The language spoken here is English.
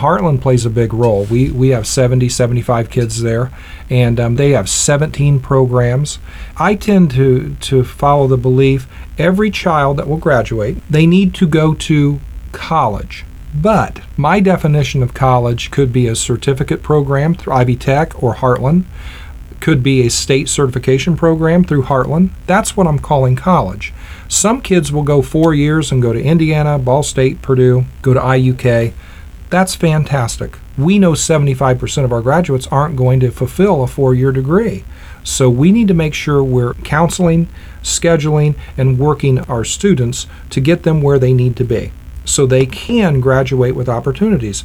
Heartland plays a big role. We have 70, 75 kids there, and they have 17 programs. I tend to follow the belief every child that will graduate, they need to go to college. But my definition of college could be a certificate program through Ivy Tech or Heartland, could be a state certification program through Heartland. That's what I'm calling college. Some kids will go 4 years and go to Indiana, Ball State, Purdue, go to IUK. That's fantastic. We know 75% of our graduates aren't going to fulfill a 4-year degree. So we need to make sure we're counseling, scheduling, and working our students to get them where they need to be so they can graduate with opportunities.